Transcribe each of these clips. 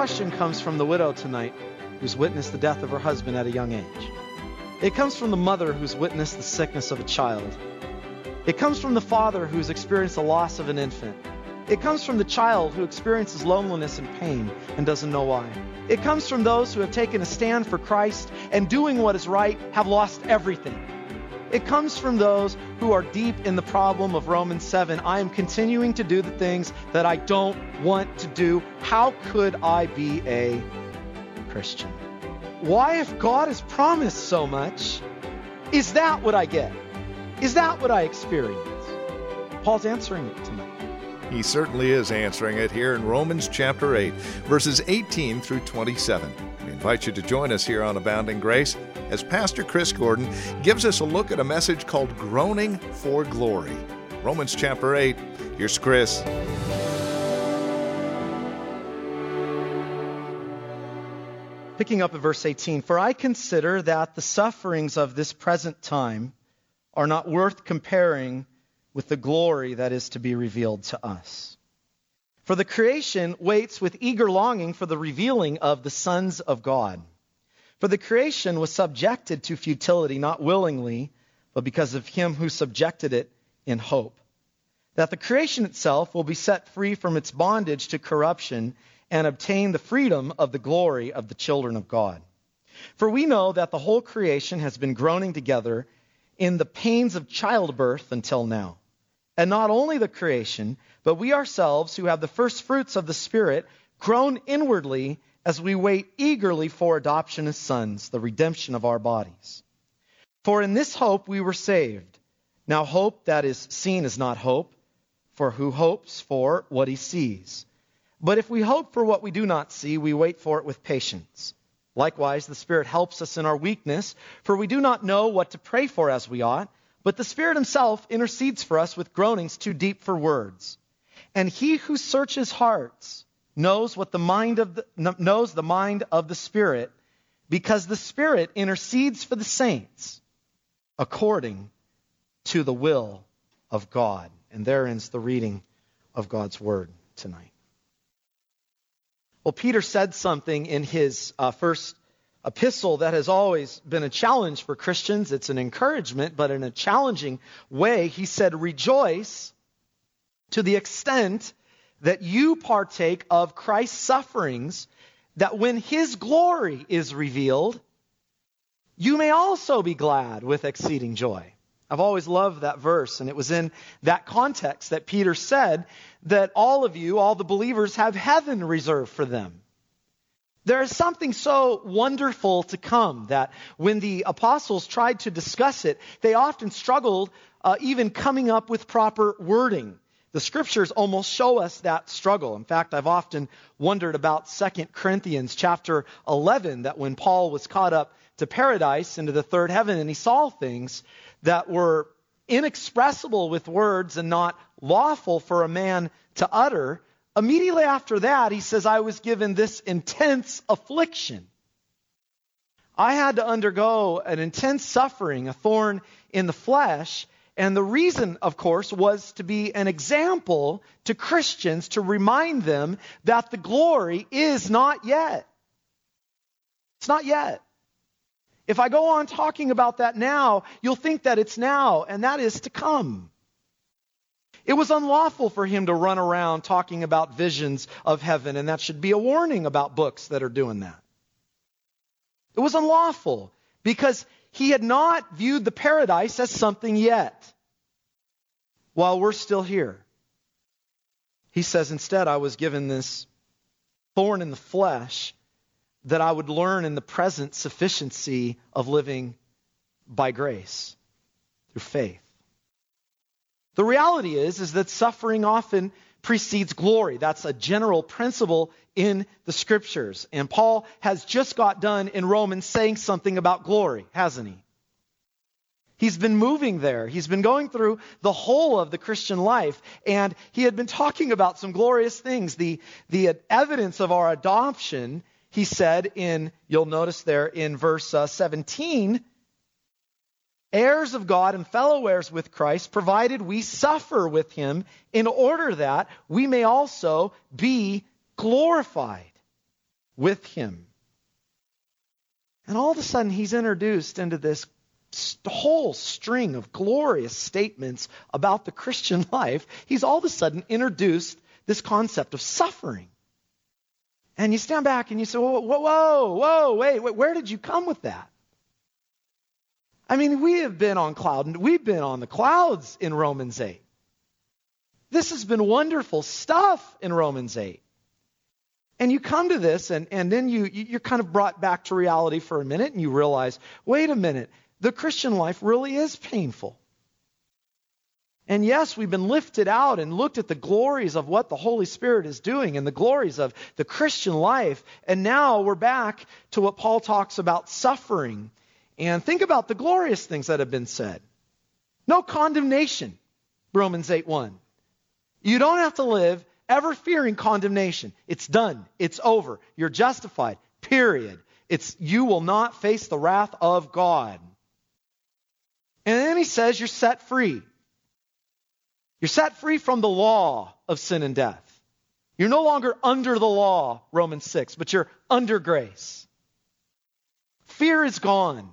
question comes from the widow tonight who's witnessed the death of her husband at a young age. It comes from the mother who's witnessed the sickness of a child. It comes from the father who's experienced the loss of an infant. It comes from the child who experiences loneliness and pain and doesn't know why. It comes from those who have taken a stand for Christ and doing what is right have lost everything. It comes from those who are deep in the problem of Romans 7. I am continuing to do the things that I don't want to do. How could I be a Christian? Why, if God has promised so much, is that what I get? Is that what I experience? Paul's answering it tonight. He certainly is answering it here in Romans chapter 8, verses 18 through 27. We invite you to join us here on Abounding Grace as Pastor Chris Gordon gives us a look at a message called Groaning for Glory. Romans chapter 8, here's Chris. Picking up at verse 18, for I consider that the sufferings of this present time are not worth comparing with the glory that is to be revealed to us. For the creation waits with eager longing for the revealing of the sons of God. For the creation was subjected to futility, not willingly, but because of him who subjected it in hope, that the creation itself will be set free from its bondage to corruption and obtain the freedom of the glory of the children of God. For we know that the whole creation has been groaning together in the pains of childbirth until now. And not only the creation, but we ourselves who have the first fruits of the Spirit groan inwardly as we wait eagerly for adoption as sons, the redemption of our bodies. For in this hope we were saved. Now hope that is seen is not hope, for who hopes for what he sees? But if we hope for what we do not see, we wait for it with patience. Likewise, the Spirit helps us in our weakness, for we do not know what to pray for as we ought, but the Spirit himself intercedes for us with groanings too deep for words. And he who searches hearts knows the mind of the Spirit, because the Spirit intercedes for the saints according to the will of God. And there ends the reading of God's word tonight. Well, Peter said something in his first epistle that has always been a challenge for Christians. It's an encouragement, but in a challenging way. He said, rejoice to the extent that you partake of Christ's sufferings, that when his glory is revealed, you may also be glad with exceeding joy. I've always loved that verse, and it was in that context that Peter said that all of you, all the believers, have heaven reserved for them. There is something so wonderful to come that when the apostles tried to discuss it, they often struggled even coming up with proper wording. The scriptures almost show us that struggle. In fact, I've often wondered about 2 Corinthians chapter 11, that when Paul was caught up to paradise, into the third heaven, and he saw things that were inexpressible with words and not lawful for a man to utter, immediately after that, he says, I was given this intense affliction. I had to undergo an intense suffering, a thorn in the flesh. And the reason, of course, was to be an example to Christians, to remind them that the glory is not yet. It's not yet. If I go on talking about that now, you'll think that it's now, and that is to come. It was unlawful for him to run around talking about visions of heaven, and that should be a warning about books that are doing that. It was unlawful because he had not viewed the paradise as something yet while we're still here. He says, instead, I was given this thorn in the flesh that I would learn in the present sufficiency of living by grace through faith. The reality is that suffering often precedes glory. That's a general principle in the scriptures. And Paul has just got done in Romans saying something about glory, hasn't he? He's been moving there. He's been going through the whole of the Christian life, and he had been talking about some glorious things. The evidence of our adoption, he said you'll notice there in verse 17, heirs of God and fellow heirs with Christ, provided we suffer with him in order that we may also be glorified with him. And all of a sudden, he's introduced into this whole string of glorious statements about the Christian life. He's all of a sudden introduced this concept of suffering. And you stand back and you say, whoa, wait, where did you come with that? I mean, we've been on the clouds in Romans 8. This has been wonderful stuff in Romans 8. And you come to this, and then you're kind of brought back to reality for a minute, and you realize, wait a minute, the Christian life really is painful. And yes, we've been lifted out and looked at the glories of what the Holy Spirit is doing and the glories of the Christian life. And now we're back to what Paul talks about suffering. And think about the glorious things that have been said. No condemnation, Romans 8:1. You don't have to live ever fearing condemnation. It's done. It's over. You're justified. Period. You will not face the wrath of God. And then he says you're set free. You're set free from the law of sin and death. You're no longer under the law, Romans 6, but you're under grace. Fear is gone.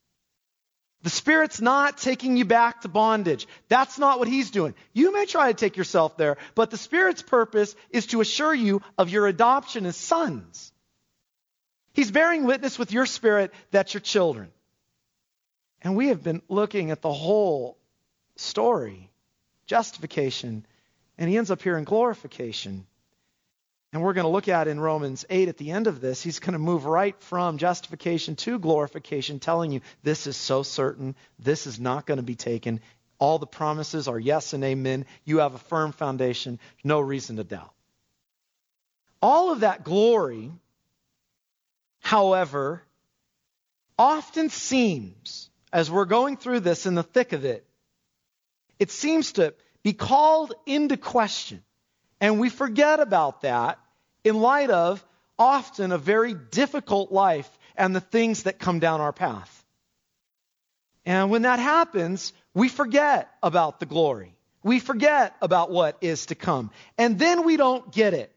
The Spirit's not taking you back to bondage. That's not what He's doing. You may try to take yourself there, but the Spirit's purpose is to assure you of your adoption as sons. He's bearing witness with your spirit that you're children. And we have been looking at the whole story, justification, and he ends up here in glorification. And we're going to look at in Romans 8 at the end of this, he's going to move right from justification to glorification, telling you this is so certain, this is not going to be taken. All the promises are yes and amen. You have a firm foundation, no reason to doubt. All of that glory, however, often seems, as we're going through this in the thick of it, it seems to be called into question. And we forget about that in light of often a very difficult life and the things that come down our path. And when that happens, we forget about the glory. We forget about what is to come. And then we don't get it.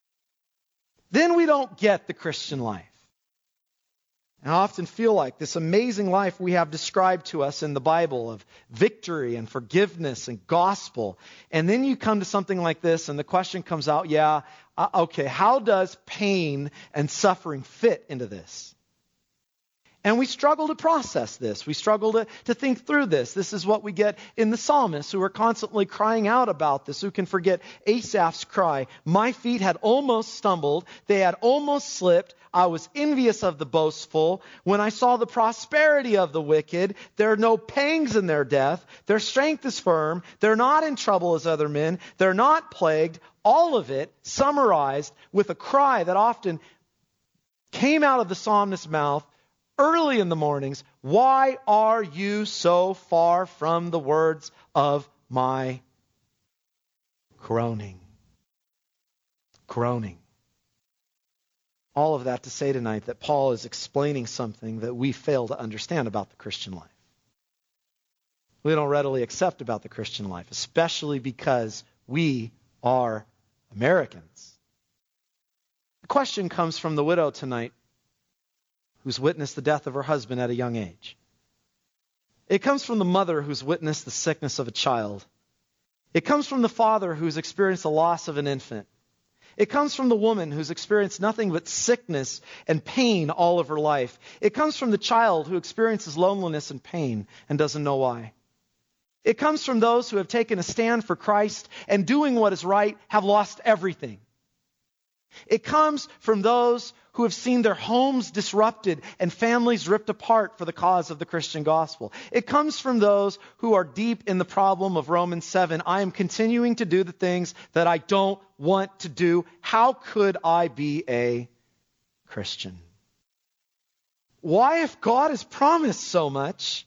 Then we don't get the Christian life. And I often feel like this amazing life we have described to us in the Bible of victory and forgiveness and gospel. And then you come to something like this and the question comes out, okay, how does pain and suffering fit into this? And we struggle to process this. We struggle to think through this. This is what we get in the psalmists who are constantly crying out about this, who can forget Asaph's cry. My feet had almost stumbled. They had almost slipped. I was envious of the boastful. When I saw the prosperity of the wicked, there are no pangs in their death. Their strength is firm. They're not in trouble as other men. They're not plagued. All of it summarized with a cry that often came out of the psalmist's mouth early in the mornings. Why are you so far from the words of my groaning? Groaning. All of that to say tonight that Paul is explaining something that we fail to understand about the Christian life. We don't readily accept about the Christian life, especially because we are Americans. The question comes from the widow tonight who's witnessed the death of her husband at a young age. It comes from the mother who's witnessed the sickness of a child. It comes from the father who's experienced the loss of an infant. It comes from the woman who's experienced nothing but sickness and pain all of her life. It comes from the child who experiences loneliness and pain and doesn't know why. It comes from those who have taken a stand for Christ and doing what is right have lost everything. It comes from those who have seen their homes disrupted and families ripped apart for the cause of the Christian gospel. It comes from those who are deep in the problem of Romans 7. I am continuing to do the things that I don't want to do. How could I be a Christian? Why, if God has promised so much,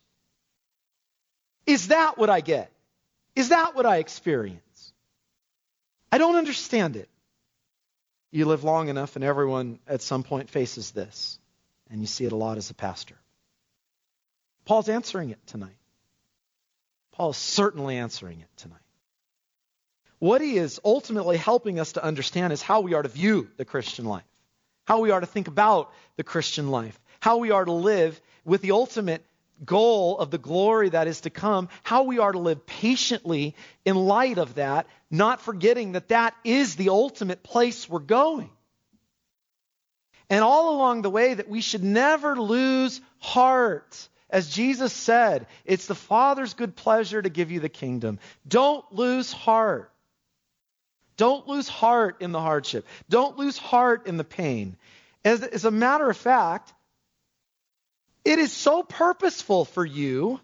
is that what I get? Is that what I experience? I don't understand it. You live long enough and everyone at some point faces this. And you see it a lot as a pastor. Paul's answering it tonight. Paul is certainly answering it tonight. What he is ultimately helping us to understand is how we are to view the Christian life. how we are to think about the Christian life, how we are to live with the ultimate goal of the glory that is to come, how we are to live patiently in light of that, not forgetting that that is the ultimate place we're going. And all along the way that we should never lose heart. As Jesus said, it's the Father's good pleasure to give you the kingdom. Don't lose heart. Don't lose heart in the hardship. Don't lose heart in the pain. As a matter of fact, it is so purposeful for you.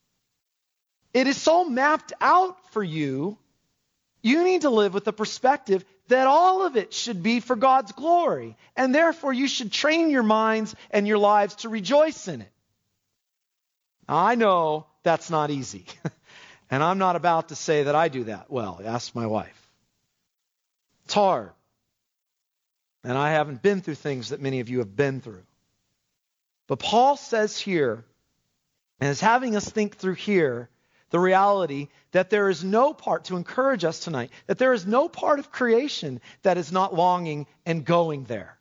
It is so mapped out for you. You need to live with the perspective that all of it should be for God's glory. And therefore, you should train your minds and your lives to rejoice in it. Now, I know that's not easy. And I'm not about to say that I do that well. Ask my wife. It's hard. And I haven't been through things that many of you have been through. But Paul says here, and is having us think through here, the reality that there is no part, to encourage us tonight, that there is no part of creation that is not longing and going there.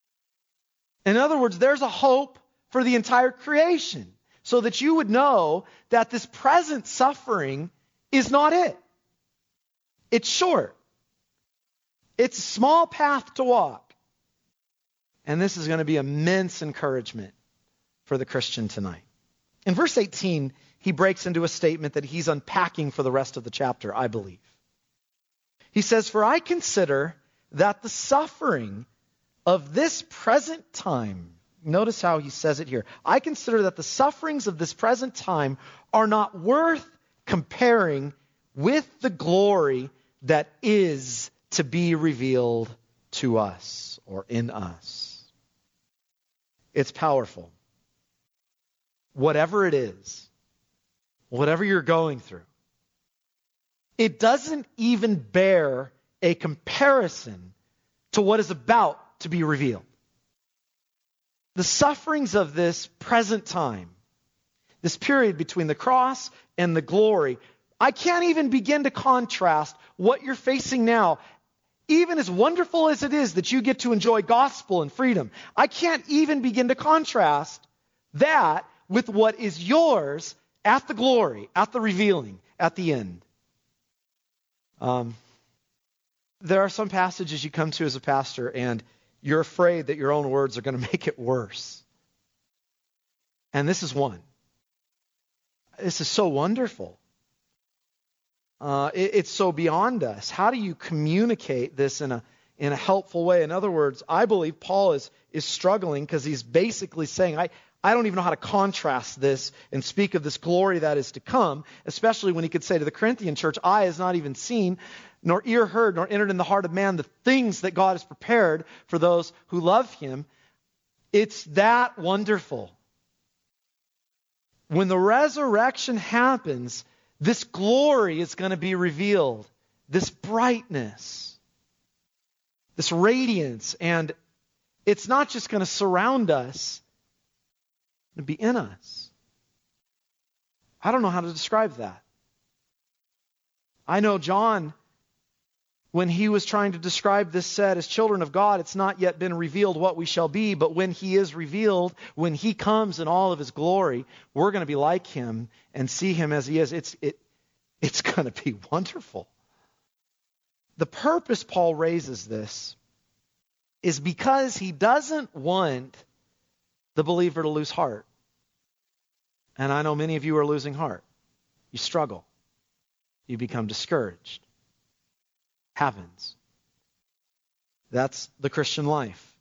In other words, there's a hope for the entire creation, so that you would know that this present suffering is not it. It's short. It's a small path to walk. And this is going to be immense encouragement for the Christian tonight. In verse 18, he breaks into a statement that he's unpacking for the rest of the chapter, I believe. He says, "For I consider that the suffering of this present time," notice how he says it here, "I consider that the sufferings of this present time are not worth comparing with the glory that is to be revealed to us or in us." It's powerful. Whatever it is, whatever you're going through, it doesn't even bear a comparison to what is about to be revealed. The sufferings of this present time, this period between the cross and the glory, I can't even begin to contrast what you're facing now. Even as wonderful as it is that you get to enjoy gospel and freedom, I can't even begin to contrast that with what is yours at the glory, at the revealing, at the end. There are some passages you come to as a pastor and you're afraid that your own words are going to make it worse. And this is one. This is so wonderful. It's so beyond us. How do you communicate this in a helpful way? In other words, I believe Paul is struggling because he's basically saying, I don't even know how to contrast this and speak of this glory that is to come, especially when he could say to the Corinthian church, "Eye has not even seen, nor ear heard, nor entered in the heart of man the things that God has prepared for those who love him." It's that wonderful. When the resurrection happens, this glory is going to be revealed, this brightness, this radiance, and it's not just going to surround us, to be in us. I don't know how to describe that. I know John, when he was trying to describe this, said, "As children of God, it's not yet been revealed what we shall be, but when he is revealed, when he comes in all of his glory, we're going to be like him and see him as he is." It's going to be wonderful. The purpose Paul raises this is because he doesn't want the believer to lose heart. And I know many of you are losing heart. You struggle. You become discouraged. Happens. That's the Christian life.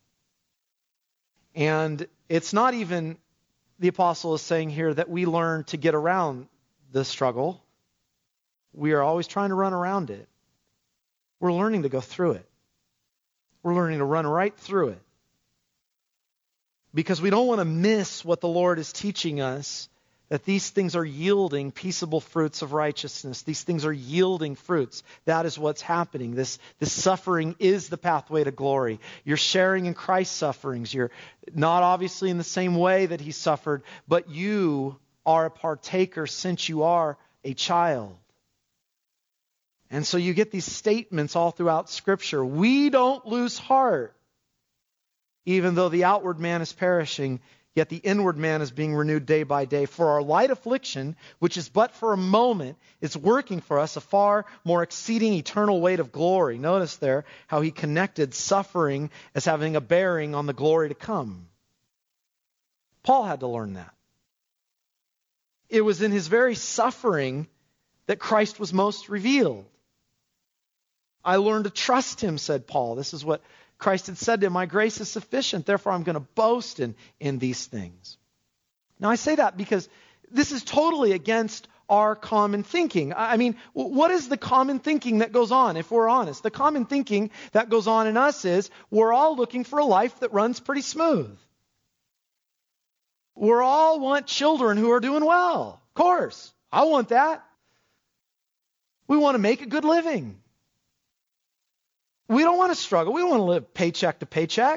And it's not even, the apostle is saying here, that we learn to get around the struggle. We are always trying to run around it. We're learning to go through it. We're learning to run right through it. Because we don't want to miss what the Lord is teaching us, that these things are yielding peaceable fruits of righteousness. These things are yielding fruits. That is what's happening. This suffering is the pathway to glory. You're sharing in Christ's sufferings. You're not obviously in the same way that he suffered, but you are a partaker since you are a child. And so you get these statements all throughout Scripture. We don't lose heart. Even though the outward man is perishing, yet the inward man is being renewed day by day. For our light affliction, which is but for a moment, is working for us a far more exceeding eternal weight of glory. Notice there how he connected suffering as having a bearing on the glory to come. Paul had to learn that. It was in his very suffering that Christ was most revealed. I learned to trust him, said Paul. This is what Christ had said to him, my grace is sufficient, therefore I'm going to boast in these things. Now I say that because this is totally against our common thinking. I mean, what is the common thinking that goes on, if we're honest? The common thinking that goes on in us is we're all looking for a life that runs pretty smooth. We all want children who are doing well. Of course, I want that. We want to make a good living. We don't want to struggle. We don't want to live paycheck to paycheck.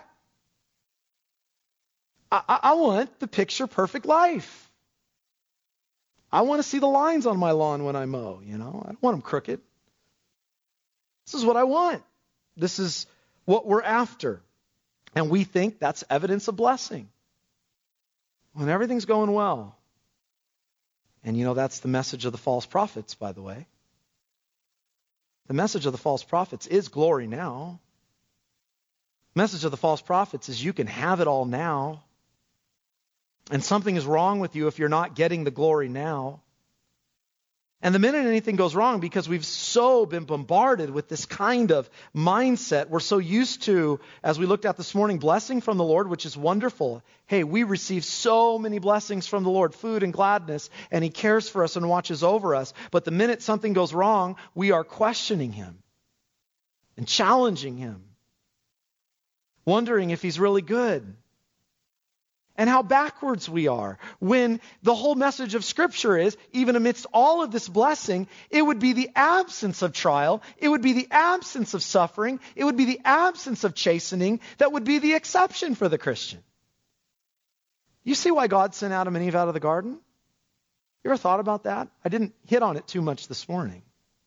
I want the picture-perfect life. I want to see the lines on my lawn when I mow, I don't want them crooked. This is what I want. This is what we're after. And we think that's evidence of blessing. When everything's going well. And that's the message of the false prophets, by the way. The message of the false prophets is glory now. The message of the false prophets is you can have it all now. And something is wrong with you if you're not getting the glory now. And the minute anything goes wrong, because we've so been bombarded with this kind of mindset, we're so used to, as we looked at this morning, blessing from the Lord, which is wonderful. Hey, we receive so many blessings from the Lord, food and gladness, and He cares for us and watches over us. But the minute something goes wrong, we are questioning Him and challenging Him, wondering if He's really good. And how backwards we are when the whole message of Scripture is, even amidst all of this blessing, it would be the absence of trial, it would be the absence of suffering, it would be the absence of chastening that would be the exception for the Christian. You see why God sent Adam and Eve out of the garden? You ever thought about that? I didn't hit on it too much this morning.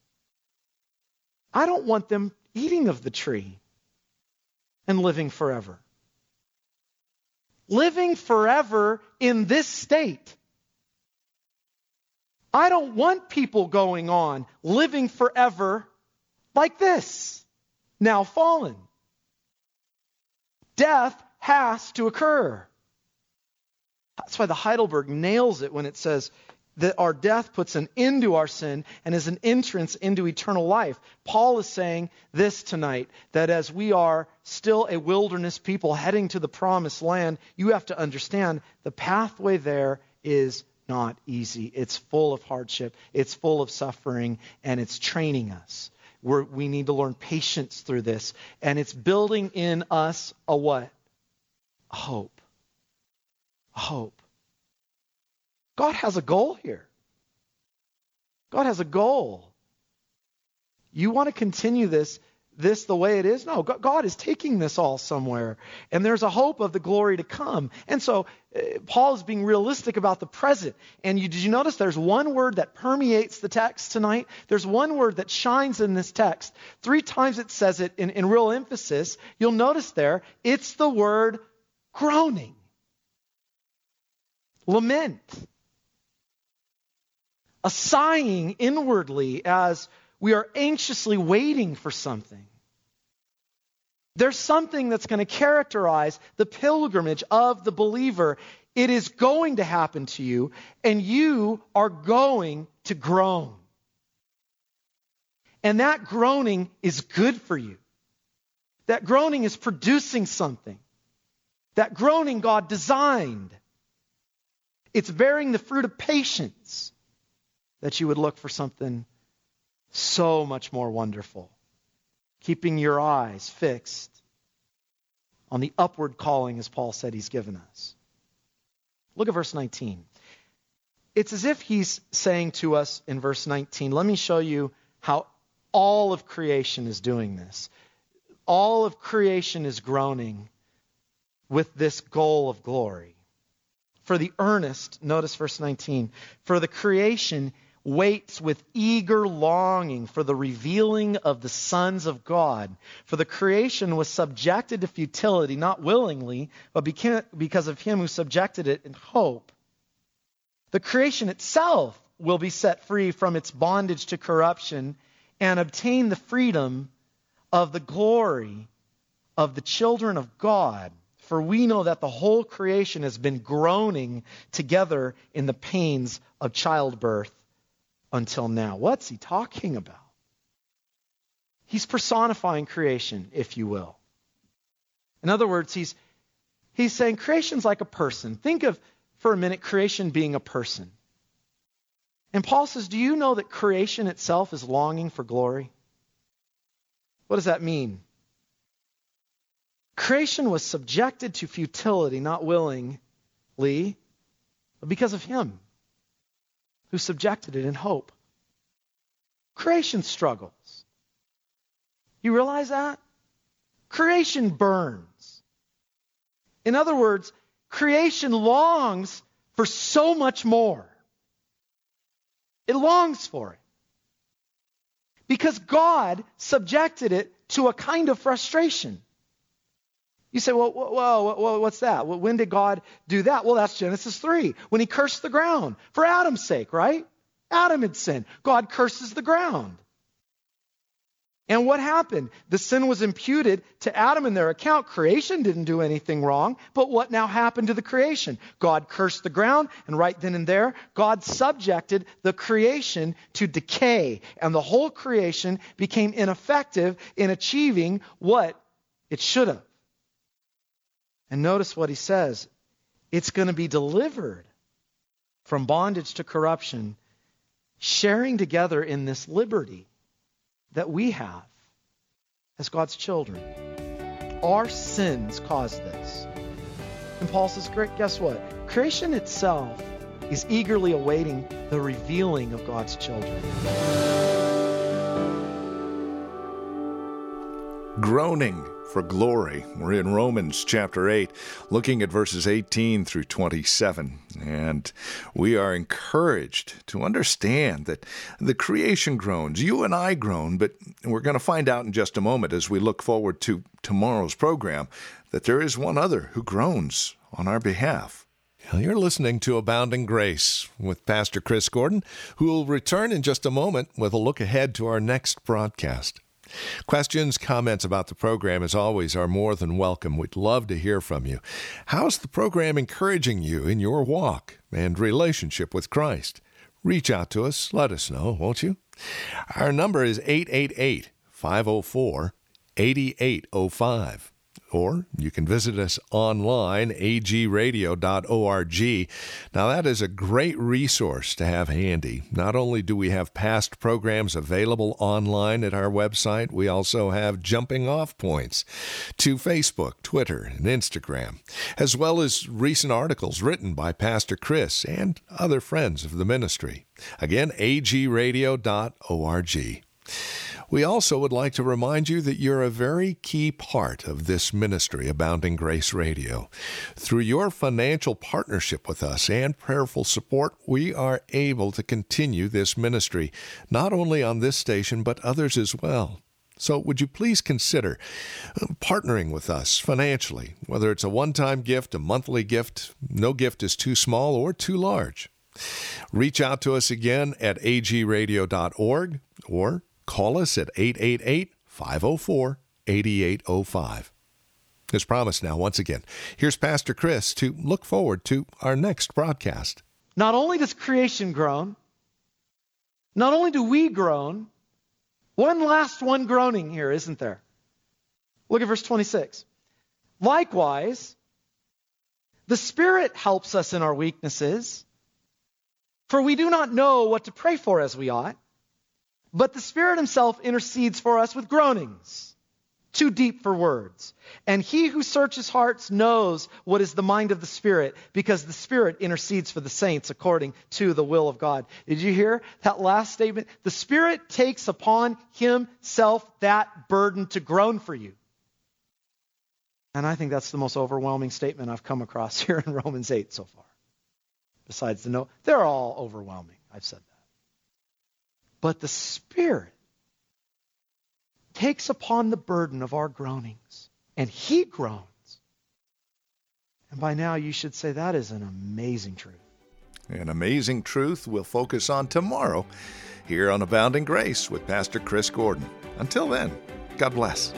I don't want them eating of the tree and living forever. Living forever in this state. I don't want people going on living forever like this, now fallen. Death has to occur. That's why the Heidelberg nails it when it says that our death puts an end to our sin and is an entrance into eternal life. Paul is saying this tonight, that as we are still a wilderness people heading to the promised land, you have to understand the pathway there is not easy. It's full of hardship, it's full of suffering, and it's training us. We need to learn patience through this, and it's building in us a what? A hope. A hope. God has a goal here. God has a goal. You want to continue this the way it is? No, God is taking this all somewhere. And there's a hope of the glory to come. And so Paul is being realistic about the present. And did you notice there's one word that permeates the text tonight? There's one word that shines in this text. 3 times it says it in real emphasis. You'll notice there, it's the word groaning. Lament. A sighing inwardly as we are anxiously waiting for something. There's something that's going to characterize the pilgrimage of the believer. It is going to happen to you, and you are going to groan. And that groaning is good for you. That groaning is producing something. That groaning God designed. It's bearing the fruit of patience. That you would look for something so much more wonderful. Keeping your eyes fixed on the upward calling, as Paul said He's given us. Look at verse 19. It's as if he's saying to us in verse 19, let me show you how all of creation is doing this. All of creation is groaning with this goal of glory. For the earnest, notice verse 19, for the creation waits with eager longing for the revealing of the sons of God. For the creation was subjected to futility, not willingly, but because of him who subjected it in hope. The creation itself will be set free from its bondage to corruption and obtain the freedom of the glory of the children of God. For we know that the whole creation has been groaning together in the pains of childbirth until now. What's he talking about? He's personifying creation, if you will. In other words, he's saying creation's like a person. Think of, for a minute, creation being a person. And Paul says, do you know that creation itself is longing for glory? What does that mean? Creation was subjected to futility, not willingly, but because of him who subjected it in hope. Creation struggles. You realize that? Creation burns. In other words, creation longs for so much more. It longs for it. Because God subjected it to a kind of frustration. You say, well, what's that? Well, when did God do that? Well, that's Genesis 3, when he cursed the ground for Adam's sake, right? Adam had sinned. God curses the ground. And what happened? The sin was imputed to Adam in their account. Creation didn't do anything wrong. But what now happened to the creation? God cursed the ground, and right then and there, God subjected the creation to decay. And the whole creation became ineffective in achieving what it should have. And notice what he says. It's going to be delivered from bondage to corruption, sharing together in this liberty that we have as God's children. Our sins caused this. And Paul says, great, guess what? Creation itself is eagerly awaiting the revealing of God's children. Groaning for glory. We're in Romans chapter 8, looking at verses 18 through 27. And we are encouraged to understand that the creation groans. You and I groan, but we're going to find out in just a moment as we look forward to tomorrow's program that there is one other who groans on our behalf. You're listening to Abounding Grace with Pastor Chris Gordon, who will return in just a moment with a look ahead to our next broadcast. Questions, comments about the program, as always, are more than welcome. We'd love to hear from you. How's the program encouraging you in your walk and relationship with Christ? Reach out to us. Let us know, won't you? Our number is 888-504-8805. Or you can visit us online, agradio.org. Now, that is a great resource to have handy. Not only do we have past programs available online at our website, we also have jumping off points to Facebook, Twitter, and Instagram, as well as recent articles written by Pastor Chris and other friends of the ministry. Again, agradio.org. We also would like to remind you that you're a very key part of this ministry, Abounding Grace Radio. Through your financial partnership with us and prayerful support, we are able to continue this ministry, not only on this station, but others as well. So would you please consider partnering with us financially, whether it's a one-time gift, a monthly gift. No gift is too small or too large. Reach out to us again at agradio.org or call us at 888-504-8805. As promised now, once again, here's Pastor Chris to look forward to our next broadcast. Not only does creation groan, not only do we groan, one last one groaning here, isn't there? Look at verse 26. Likewise, the Spirit helps us in our weaknesses, for we do not know what to pray for as we ought. But the Spirit himself intercedes for us with groanings too deep for words. And he who searches hearts knows what is the mind of the Spirit, because the Spirit intercedes for the saints according to the will of God. Did you hear that last statement? The Spirit takes upon himself that burden to groan for you. And I think that's the most overwhelming statement I've come across here in Romans 8 so far. Besides the note, they're all overwhelming. I've said that. But the Spirit takes upon the burden of our groanings, and He groans. And by now you should say that is an amazing truth. An amazing truth we'll focus on tomorrow here on Abounding Grace with Pastor Chris Gordon. Until then, God bless.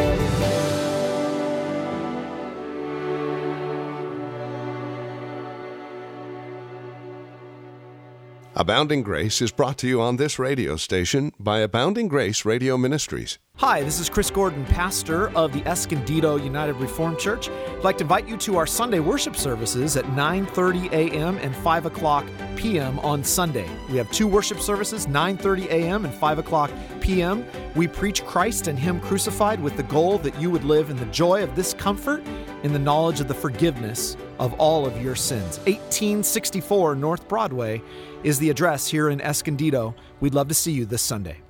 Abounding Grace is brought to you on this radio station by Abounding Grace Radio Ministries. Hi, this is Chris Gordon, pastor of the Escondido United Reformed Church. I'd like to invite you to our Sunday worship services at 9:30 a.m. and 5 o'clock p.m. on Sunday. We have two worship services, 9:30 a.m. and 5 o'clock p.m. We preach Christ and Him crucified with the goal that you would live in the joy of this comfort, in the knowledge of the forgiveness of all of your sins. 1864 North Broadway is the address here in Escondido. We'd love to see you this Sunday.